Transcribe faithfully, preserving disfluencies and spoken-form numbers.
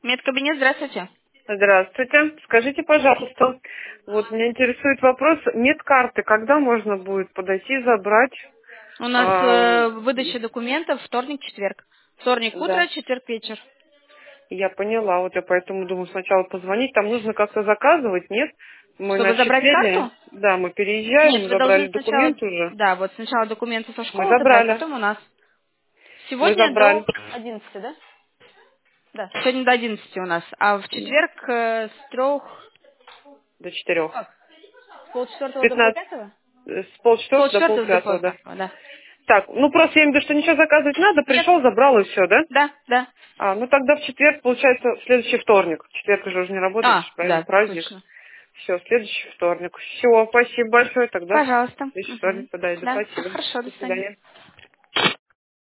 Медкабинет, здравствуйте. Здравствуйте. Скажите, пожалуйста, вот меня интересует вопрос, медкарты, когда можно будет подойти и забрать? У нас А, э, выдача документов вторник, четверг. Вторник утро, да, четверг вечер. я поняла, вот я поэтому думаю сначала позвонить, там нужно как-то заказывать, нет? Мы на Чтобы забрать отчисление, карту? да, мы переезжаем, Нет, мы вы должны забрали сначала, документы уже. да, вот сначала документы со Мы школы забрать, забрали, потом у нас. мы Сегодня до забрали одиннадцати, да? Да, сегодня до одиннадцати у нас. А в четверг э, с трех, до четырех. как, с полчетвертого до Пятнадцать, полпятого? с С полчетвертого до полчетвертого до полпятого, да. полпятого, да. Так, ну просто я имею в виду, что ничего заказывать надо, Нет, пришел, забрал и все, да? да, да. А, ну тогда в четверг, получается, в следующий вторник. В четверг уже уже не работает, А, правильно, да, праздник. точно. Все, следующий вторник. Все, спасибо большое, тогда в Пожалуйста. следующий вторник Мгм. подойду. Да, Спасибо. хорошо, До до свидания. свидания.